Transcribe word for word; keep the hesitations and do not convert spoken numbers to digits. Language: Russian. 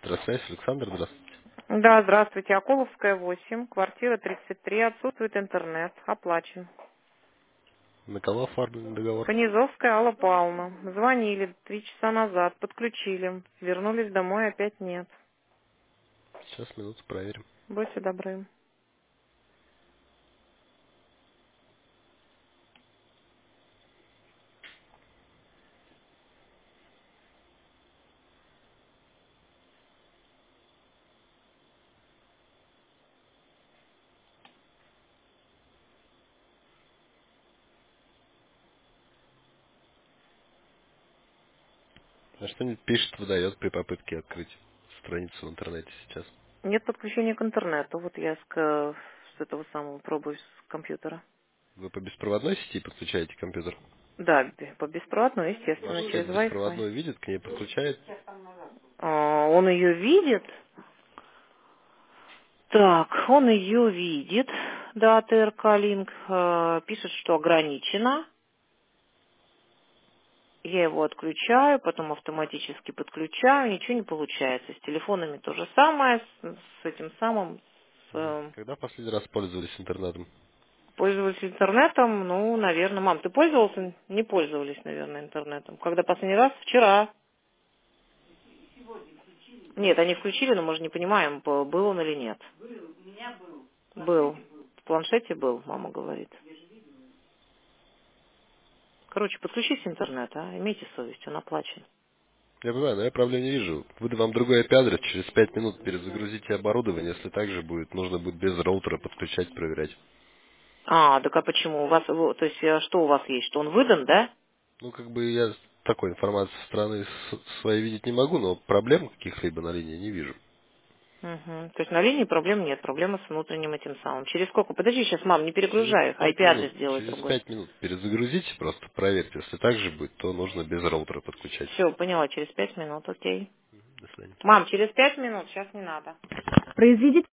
Здравствуйте, Александр, здравствуйте. Да, здравствуйте. Акуловская, восемь, квартира тридцать три, отсутствует интернет, оплачен. На кого оформлен договор? Понизовская, Алла Павловна. Звонили три часа назад, подключили. Вернулись домой, опять нет. Сейчас, минуту, проверим. Будьте добры. А что-нибудь пишет, выдает при попытке открыть страницу в интернете сейчас? Нет подключения к интернету. Вот я с, к- с этого самого пробую с компьютера. Вы по беспроводной сети подключаете компьютер? Да, бе- по беспроводной, Ваш естественно, сын через Wi-Fi. беспроводной видит, к ней подключает? А, он ее видит. Так, он ее видит. Да, ТРК Линк э, пишет, что ограничено. Я его отключаю, потом автоматически подключаю, ничего не получается. С телефонами то же самое, с, с этим самым, с, Мгм. э, Когда последний раз пользовались интернетом? пользовались интернетом, ну, наверное, мам, ты пользовался? Не пользовались, наверное, интернетом. Когда последний раз? Вчера. Нет, они включили, но мы же не понимаем, по- был он или нет. Был. В планшете был, мама говорит. Короче, подключите интернет, а, имейте совесть, он оплачен. Я понимаю, но я проблем не вижу. Выдам вам другой ай пи-адрес, через пять минут перезагрузите оборудование, если так же будет, нужно будет без роутера подключать, проверять. А, так а почему? У вас, во- то есть, э, что у вас есть? Что он выдан, да? Ну, как бы я такой информации со стороны с- своей видеть не могу, но проблем каких-либо на линии не вижу. Угу. То есть на линии проблем нет, проблема с внутренним этим самым. Через сколько? Подожди, сейчас, мам, не Через перегружай их, пять минут, ай пи-адрес делай через другой. пять минут перезагрузите, просто проверьте. Если так же будет, то нужно без роутера подключать. Все, поняла, через пять минут, окей. До свидания. Мам, через пять минут, сейчас не надо. Произведите